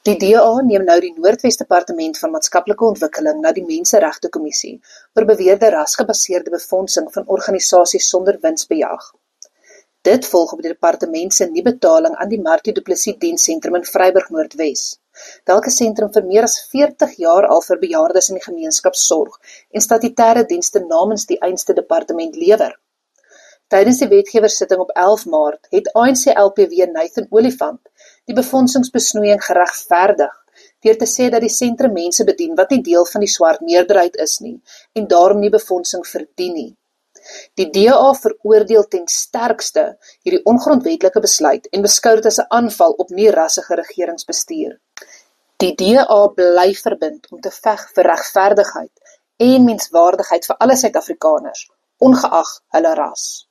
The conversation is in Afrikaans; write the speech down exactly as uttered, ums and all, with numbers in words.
Die D A neem nou die Noordwes Departement van Maatskaplike Ontwikkeling na die Menseregte Kommissie oor beweerde rasgebaseerde befondsing van organisasies sonder winsbejag. Dit volg op die departement se nie-betaling aan die Martie Du Plessis Diensentrum in Vryburg Noordwes, welke sentrum vir meer as veertig jaar al vir bejaardes in die gemeenskap sorg en statutêre dienste namens die einste departement lewer. Tydens die wetgewersitting op elf Maart het A N C L P W Nathan Olifant die befondsingsbesnoeiing geregverdig deur te sê dat die sentrum mense bedien wat nie deel van die swart meerderheid is nie en daarom nie befondsing verdien nie. Die D A veroordeel ten sterkste hierdie ongrondwetlike besluit en beskou dit as 'n aanval op nie-rassige regeringsbestuur. Die D A bly verbind om te veg vir regverdigheid en menswaardigheid vir alle Suid-Afrikaners, ongeag hulle ras.